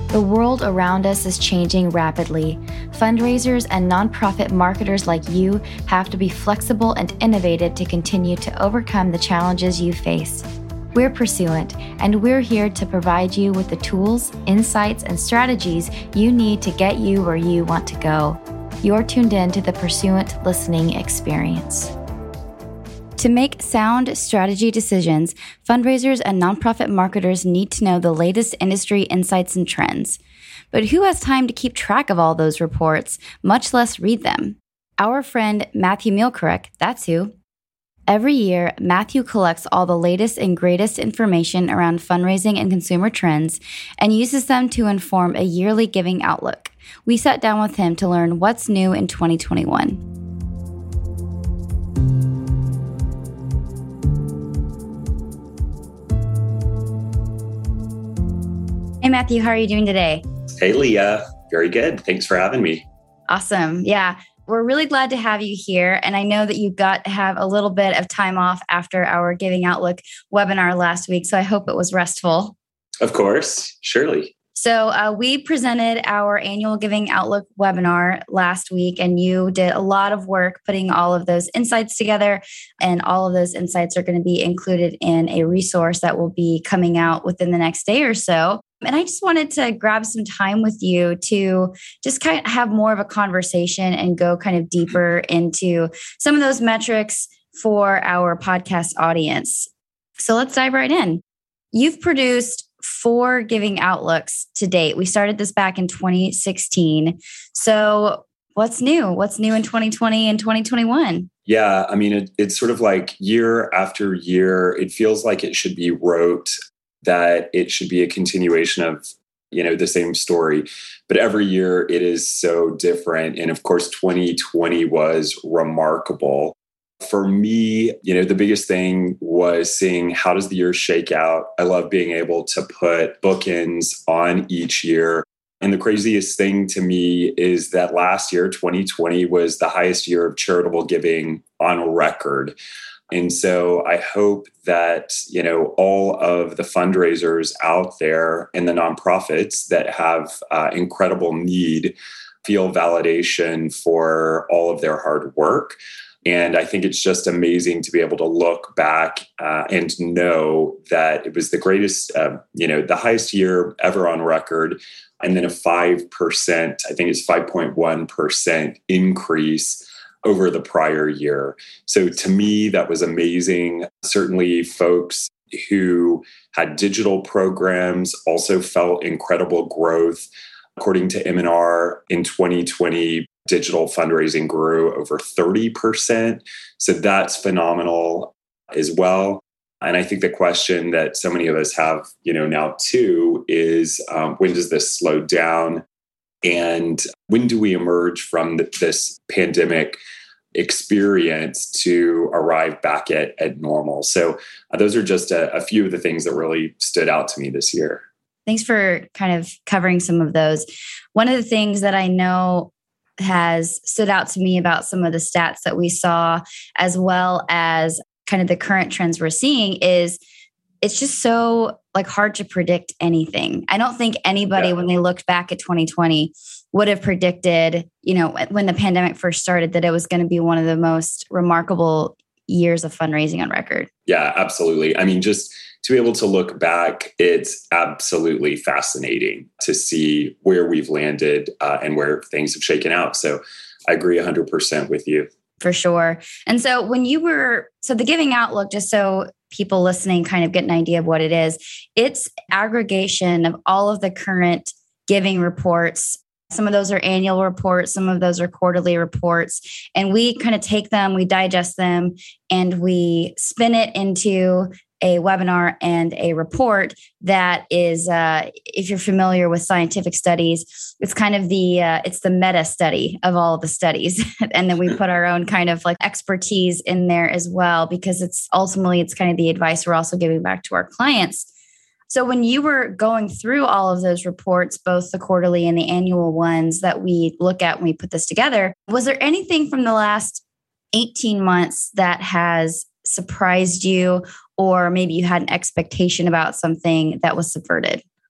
The world around us is changing rapidly. Fundraisers and nonprofit marketers like you have to be flexible and innovative to continue to overcome the challenges you face. We're Pursuant, and we're here to provide you with the tools, insights, and strategies you need to get you where you want to go. You're tuned in to the Pursuant listening experience. To make sound strategy decisions, fundraisers and nonprofit marketers need to know the latest industry insights and trends. But who has time to keep track of all those reports, much less read them? Our friend Matthew Mielkorek, that's who. Every year, Matthew collects all the latest and greatest information around fundraising and consumer trends and uses them to inform a yearly giving outlook. We sat down with him to learn what's new in 2021. Hey, Matthew, how are you doing today? Hey, Leah. Very good. Thanks for having me. Awesome. Yeah, we're really glad to have you here. And I know that you got to have a little bit of time off after our Giving Outlook webinar last week. So I hope it was restful. Of course. Surely. So we presented our annual Giving Outlook webinar last week, and you did a lot of work putting all of those insights together. And all of those insights are going to be included in a resource that will be coming out within the next day or so. And I just wanted to grab some time with you to just kind of have more of a conversation and go kind of deeper into some of those metrics for our podcast audience. So let's dive right in. You've produced 4 giving outlooks to date. We started this back in 2016. So what's new? What's new in 2020 and 2021? Yeah, I mean, it's sort of like year after year, it feels like it should be rote, that it should be a continuation of, the same story. But every year it is so different. And of course, 2020 was remarkable. For me, the biggest thing was seeing how does the year shake out. I love being able to put bookends on each year. And the craziest thing to me is that last year, 2020, was the highest year of charitable giving on record. And so I hope that, all of the fundraisers out there and the nonprofits that have incredible need feel validation for all of their hard work. And I think it's just amazing to be able to look back and know that it was the greatest, the highest year ever on record. And then a 5%, I think it's 5.1% increase over the prior year. So to me, that was amazing. Certainly folks who had digital programs also felt incredible growth. According to M&R, in 2020, digital fundraising grew over 30%. So that's phenomenal as well. And I think the question that so many of us have, now too, is when does this slow down? And when do we emerge from this pandemic experience to arrive back at normal? So those are just a few of the things that really stood out to me this year. Thanks for kind of covering some of those. One of the things that I know has stood out to me about some of the stats that we saw, as well as kind of the current trends we're seeing, is it's just so hard to predict anything. I don't think anybody, when they looked back at 2020, would have predicted, when the pandemic first started, that it was going to be one of the most remarkable years of fundraising on record. Yeah, absolutely. I mean, just to be able to look back, it's absolutely fascinating to see where we've landed and where things have shaken out. So I agree 100% with you. For sure. And so the Giving Outlook, just so people listening kind of get an idea of what it is, it's aggregation of all of the current giving reports. Some of those are annual reports, some of those are quarterly reports. And we kind of take them, we digest them, and we spin it into a webinar and a report that is, if you're familiar with scientific studies, it's kind of it's the meta study of all of the studies. And then we put our own kind of expertise in there as well, because it's kind of the advice we're also giving back to our clients. So when you were going through all of those reports, both the quarterly and the annual ones that we look at when we put this together, was there anything from the last 18 months that has surprised you, or maybe you had an expectation about something that was subverted?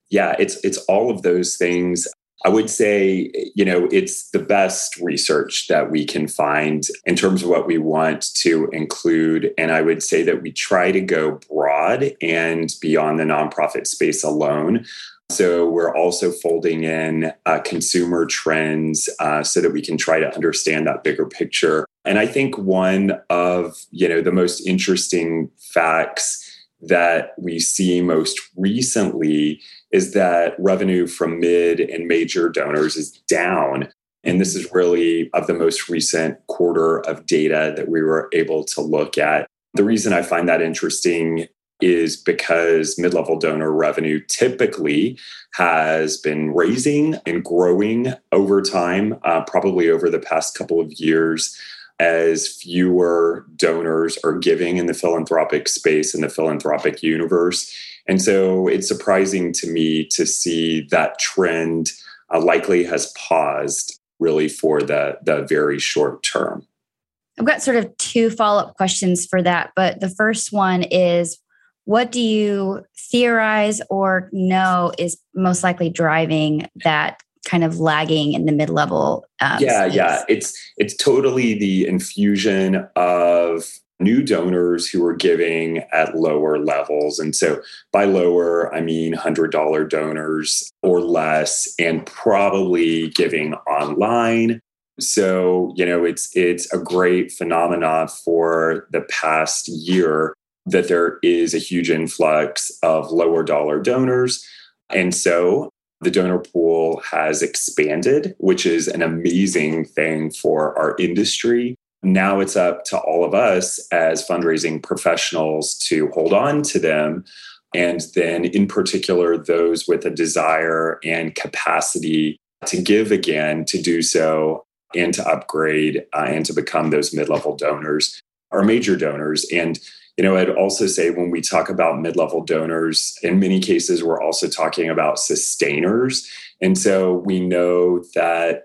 Yeah, it's all of those things. I would say, it's the best research that we can find in terms of what we want to include. And I would say that we try to go broad and beyond the nonprofit space alone. So we're also folding in consumer trends so that we can try to understand that bigger picture. And I think one of, the most interesting facts that we see most recently is that revenue from mid and major donors is down. And this is really of the most recent quarter of data that we were able to look at. The reason I find that interesting is because mid-level donor revenue typically has been raising and growing over time, probably over the past couple of years, as fewer donors are giving in the philanthropic space, in the philanthropic universe. And so it's surprising to me to see that trend likely has paused really for the very short term. I've got sort of two follow-up questions for that. But the first one is, what do you theorize or know is most likely driving that kind of lagging in the mid-level space? Yeah. It's totally the infusion of new donors who are giving at lower levels. And so by lower, I mean $100 donors or less, and probably giving online. So, it's a great phenomenon for the past year that there is a huge influx of lower dollar donors. And so the donor pool has expanded, which is an amazing thing for our industry. Now it's up to all of us as fundraising professionals to hold on to them. And then in particular, those with a desire and capacity to give again, to do so and to upgrade and to become those mid-level donors or major donors. And I'd also say when we talk about mid-level donors, in many cases, we're also talking about sustainers. And so we know that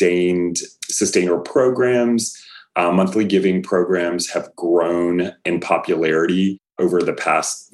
sustainer programs, monthly giving programs have grown in popularity over the past,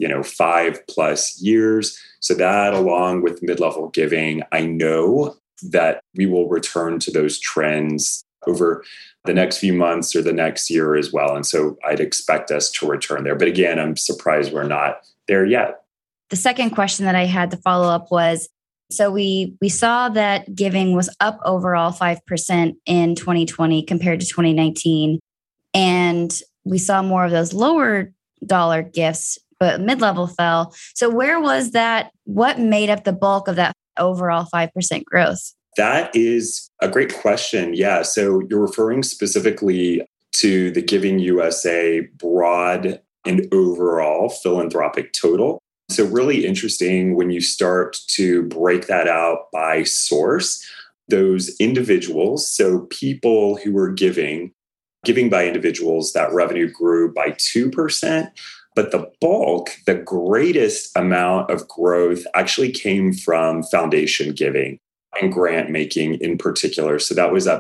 5+ years. So that, along with mid-level giving, I know that we will return to those trends over the next few months or the next year as well. And so I'd expect us to return there. But again, I'm surprised we're not there yet. The second question that I had to follow up was, so we saw that giving was up overall 5% in 2020 compared to 2019. And we saw more of those lower dollar gifts, but mid-level fell. So where was that? What made up the bulk of that overall 5% growth? That is a great question. Yeah. So you're referring specifically to the Giving USA broad and overall philanthropic total. So really interesting when you start to break that out by source, those individuals, so people who were giving by individuals, that revenue grew by 2%. But the bulk, the greatest amount of growth actually came from foundation giving and grant making in particular. So that was up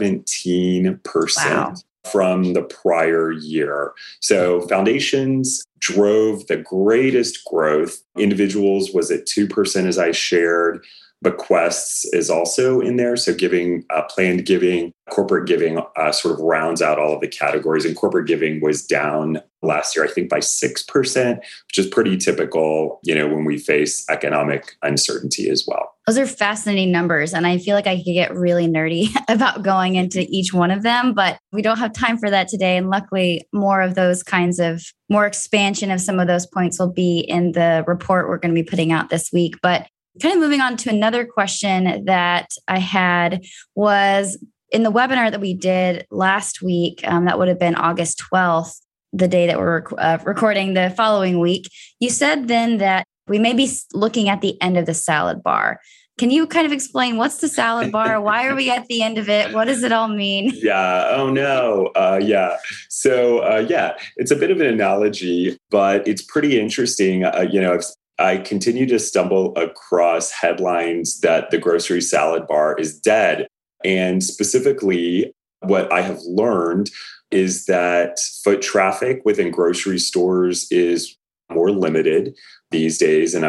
17% from the prior year. So foundations drove the greatest growth. Individuals was at 2%, as I shared. Bequests is also in there. So giving, planned giving, corporate giving sort of rounds out all of the categories. And corporate giving was down last year, I think, by 6%, which is pretty typical, when we face economic uncertainty as well. Those are fascinating numbers. And I feel like I could get really nerdy about going into each one of them, but we don't have time for that today. And luckily, more of those kinds of more expansion of some of those points will be in the report we're going to be putting out this week. But kind of moving on to another question that I had was in the webinar that we did last week, that would have been August 12th, the day that we're recording the following week. You said then that we may be looking at the end of the salad bar. Can you kind of explain what's the salad bar? Why are we at the end of it? What does it all mean? Yeah. Oh, no. Yeah. So, it's a bit of an analogy, but it's pretty interesting. I continue to stumble across headlines that the grocery salad bar is dead. And specifically, what I have learned is that foot traffic within grocery stores is more limited these days. And I'm not,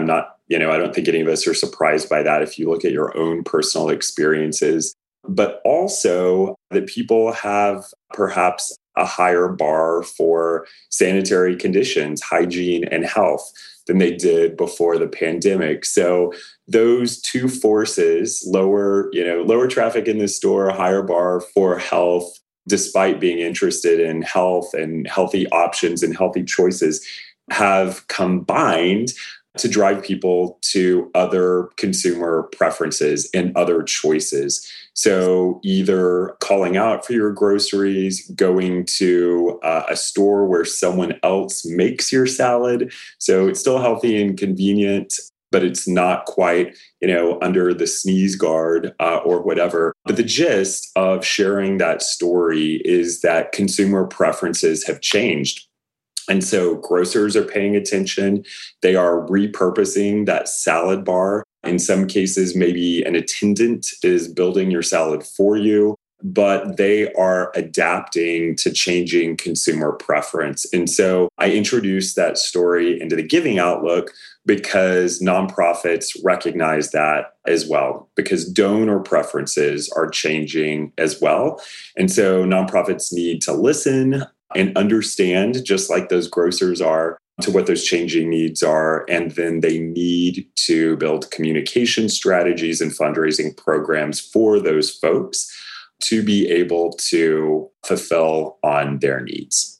I don't think any of us are surprised by that if you look at your own personal experiences, but also that people have perhaps a higher bar for sanitary conditions, hygiene, and health than they did before the pandemic. So those two forces, lower traffic in the store, higher bar for health, despite being interested in health and healthy options and healthy choices, have combined to drive people to other consumer preferences and other choices. So either calling out for your groceries, going to a store where someone else makes your salad. So it's still healthy and convenient, but it's not quite, under the sneeze guard or whatever. But the gist of sharing that story is that consumer preferences have changed. And so grocers are paying attention. They are repurposing that salad bar. In some cases, maybe an attendant is building your salad for you, but they are adapting to changing consumer preference. And so I introduced that story into the Giving Outlook because nonprofits recognize that as well, because donor preferences are changing as well. And so nonprofits need to listen and understand, just like those grocers are, to what those changing needs are. And then they need to build communication strategies and fundraising programs for those folks to be able to fulfill on their needs.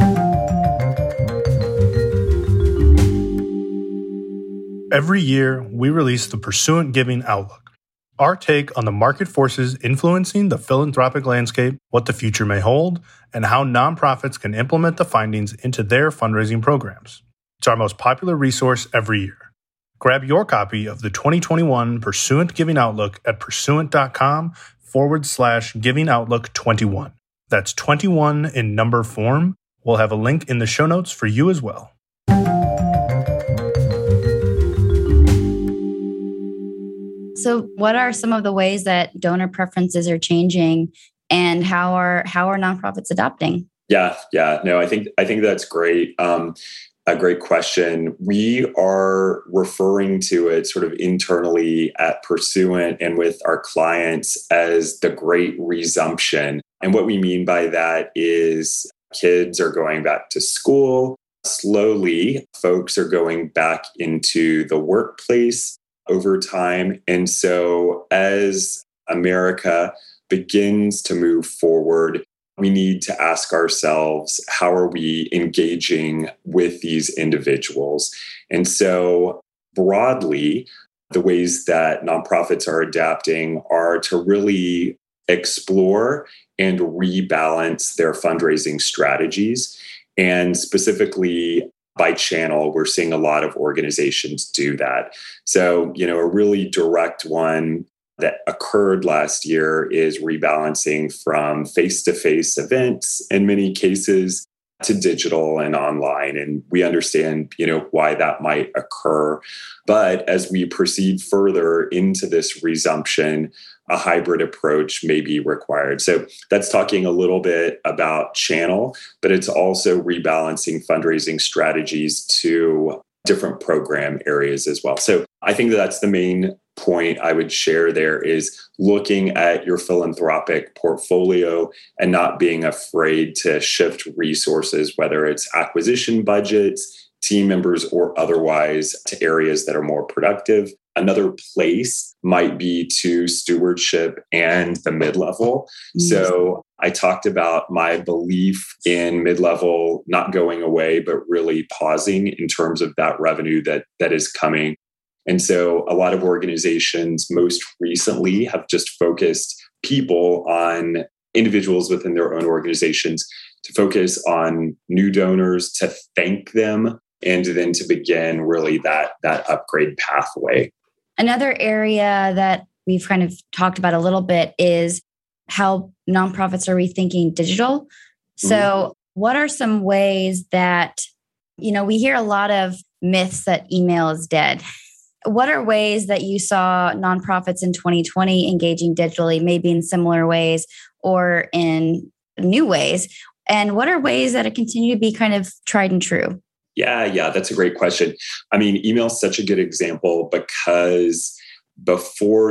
Every year, we release the Pursuant Giving Outlook, our take on the market forces influencing the philanthropic landscape, what the future may hold, and how nonprofits can implement the findings into their fundraising programs. It's our most popular resource every year. Grab your copy of the 2021 Pursuant Giving Outlook at pursuant.com/Giving Outlook 21. That's 21 in number form. We'll have a link in the show notes for you as well. So what are some of the ways that donor preferences are changing, and how are nonprofits adopting? Yeah. No, I think that's great. A great question. We are referring to it sort of internally at Pursuant and with our clients as the Great Resumption. And what we mean by that is kids are going back to school. Slowly, folks are going back into the workplace over time. And so as America begins to move forward, we need to ask ourselves, how are we engaging with these individuals? And so broadly, the ways that nonprofits are adapting are to really explore and rebalance their fundraising strategies. And specifically by channel, we're seeing a lot of organizations do that. So, a really direct one that occurred last year is rebalancing from face-to-face events in many cases to digital and online. And we understand, why that might occur. But as we proceed further into this resumption, a hybrid approach may be required. So that's talking a little bit about channel, but it's also rebalancing fundraising strategies to different program areas as well. So I think that's the main point I would share there, is looking at your philanthropic portfolio and not being afraid to shift resources, whether it's acquisition budgets, team members, or otherwise, to areas that are more productive. Another place might be to stewardship and the mid-level. Mm-hmm. So I talked about my belief in mid-level not going away, but really pausing in terms of that revenue that is coming. And so a lot of organizations most recently have just focused people on individuals within their own organizations to focus on new donors, to thank them, and then to begin really that upgrade pathway. Another area that we've kind of talked about a little bit is how nonprofits are rethinking digital. So what are some ways that, we hear a lot of myths that email is dead. What are ways that you saw nonprofits in 2020 engaging digitally, maybe in similar ways or in new ways? And what are ways that it continue to be kind of tried and true? Yeah, that's a great question. I mean, email is such a good example because before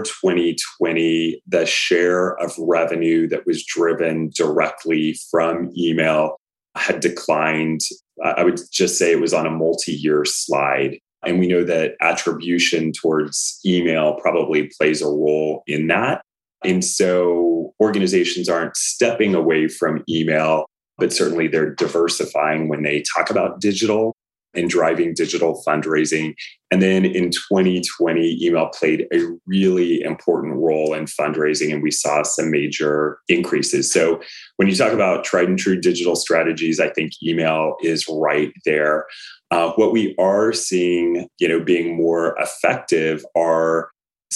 2020, the share of revenue that was driven directly from email had declined. I would just say it was on a multi-year slide. And we know that attribution towards email probably plays a role in that. And so organizations aren't stepping away from email, but certainly they're diversifying when they talk about digital and driving digital fundraising. And then in 2020, email played a really important role in fundraising, and we saw some major increases. So when you talk about tried and true digital strategies, I think email is right there. What we are seeing, being more effective are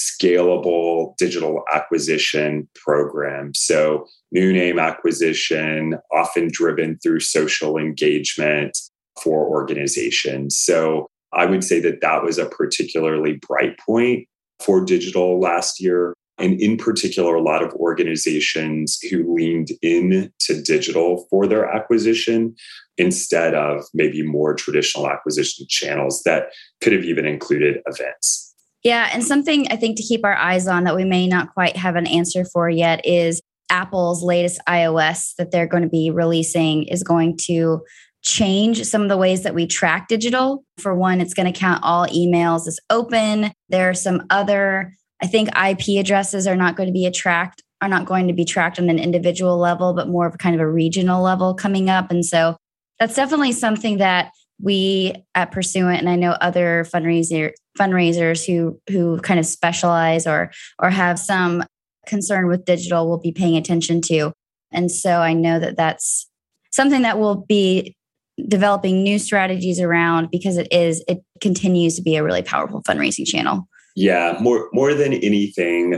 scalable digital acquisition programs. So new name acquisition, often driven through social engagement for organizations. So I would say that was a particularly bright point for digital last year. And in particular, a lot of organizations who leaned into digital for their acquisition instead of maybe more traditional acquisition channels that could have even included events. Yeah, and something I think to keep our eyes on that we may not quite have an answer for yet is Apple's latest iOS that they're going to be releasing is going to change some of the ways that we track digital. For one, it's going to count all emails as open. There are some other, I think IP addresses are not going to be tracked on an individual level, but more of kind of a regional level coming up. And so that's definitely something that we at Pursuant, and I know other fundraisers who kind of specialize or have some concern with digital will be paying attention to. And so I know that that's something that we'll be developing new strategies around because it continues to be a really powerful fundraising channel. Yeah, more than anything,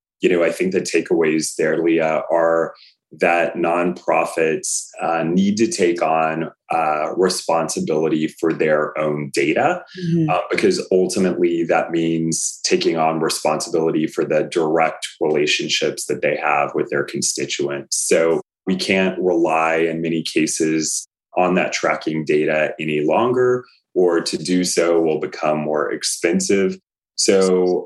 I think the takeaways there, Leah, are that nonprofits need to take on responsibility for their own data, because ultimately that means taking on responsibility for the direct relationships that they have with their constituents. So we can't rely in many cases on that tracking data any longer, or to do so will become more expensive. So,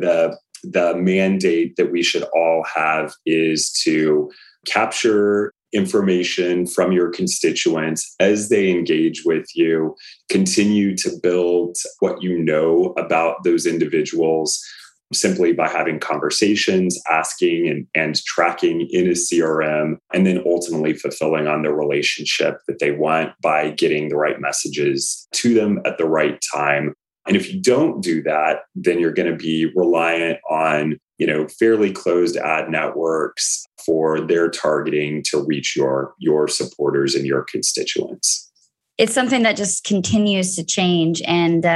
the mandate that we should all have is to capture information from your constituents as they engage with you, continue to build what you know about those individuals simply by having conversations, asking and tracking in a CRM, and then ultimately fulfilling on the relationship that they want by getting the right messages to them at the right time. And if you don't do that, then you're going to be reliant on, fairly closed ad networks for their targeting to reach your supporters and your constituents. It's something that just continues to change. And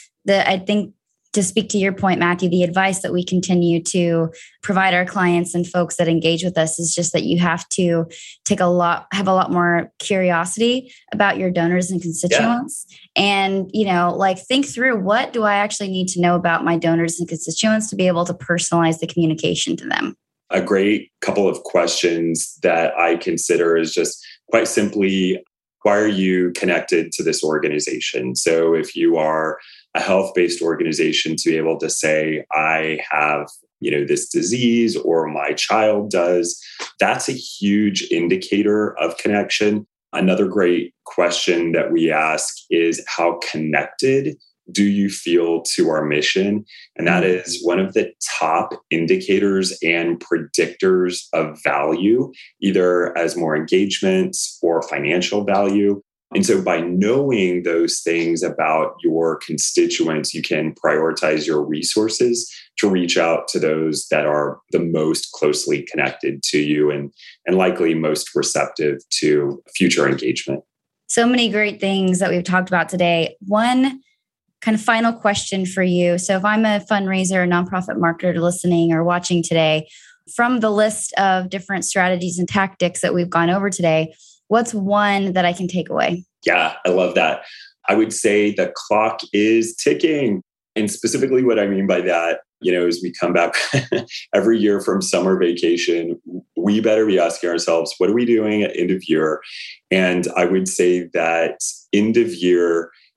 I think, to speak to your point, Matthew, the advice that we continue to provide our clients and folks that engage with us is just that you have to have a lot more curiosity about your donors and constituents. Yeah. And, think through, what do I actually need to know about my donors and constituents to be able to personalize the communication to them? A great couple of questions that I consider is just quite simply, why are you connected to this organization? So if you are a health-based organization, to be able to say, I have, this disease, or my child does, that's a huge indicator of connection. Another great question that we ask is, how connected do you feel to our mission? And that is one of the top indicators and predictors of value, either as more engagements or financial value. And so by knowing those things about your constituents, you can prioritize your resources to reach out to those that are the most closely connected to you and likely most receptive to future engagement. So many great things that we've talked about today. One kind of final question for you. So if I'm a fundraiser, a nonprofit marketer listening or watching today, from the list of different strategies and tactics that we've gone over today, what's one that I can take away? Yeah, I love that. I would say the clock is ticking. And specifically what I mean by that, as we come back every year from summer vacation, we better be asking ourselves, what are we doing at end of year? And I would say that end of year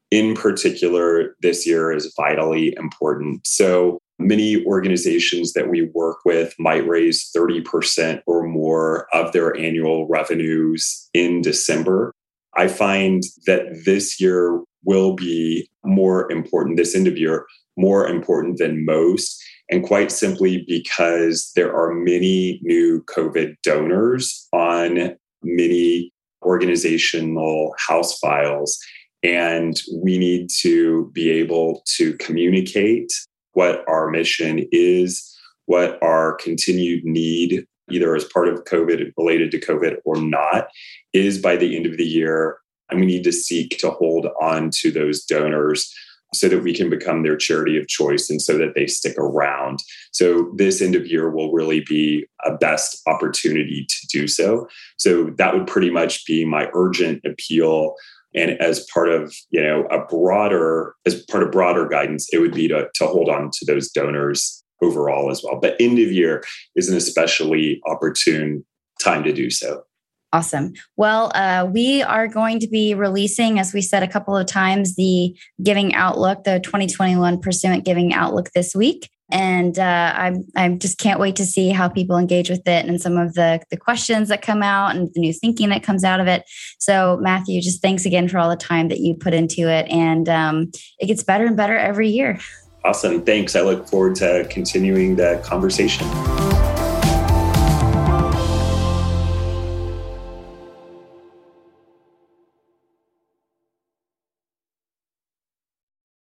in particular this year is vitally important. So many organizations that we work with might raise 30% or more of their annual revenues in December. I find that this year will be more important, this end of year, more important than most. And quite simply because there are many new COVID donors on many organizational house files. And we need to be able to communicate what our mission is, what our continued need, either as part of COVID, related to COVID or not, is by the end of the year. And we need to seek to hold on to those donors so that we can become their charity of choice and so that they stick around. So this end of year will really be a best opportunity to do so. So that would pretty much be my urgent appeal. And as part of, broader guidance, it would be to hold on to those donors overall as well. But end of year is an especially opportune time to do so. Awesome. Well, we are going to be releasing, as we said a couple of times, the Giving Outlook, the 2021 Pursuant Giving Outlook this week. And I just can't wait to see how people engage with it and some of the questions that come out and the new thinking that comes out of it. So Matthew, just thanks again for all the time that you put into it. And it gets better and better every year. Awesome. Thanks. I look forward to continuing the conversation.